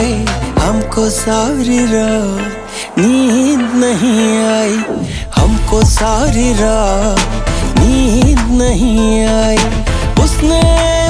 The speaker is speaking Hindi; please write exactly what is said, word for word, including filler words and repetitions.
आए, हमको सारी रात नींद नहीं आई, हमको सारी रात नींद नहीं आई। उसने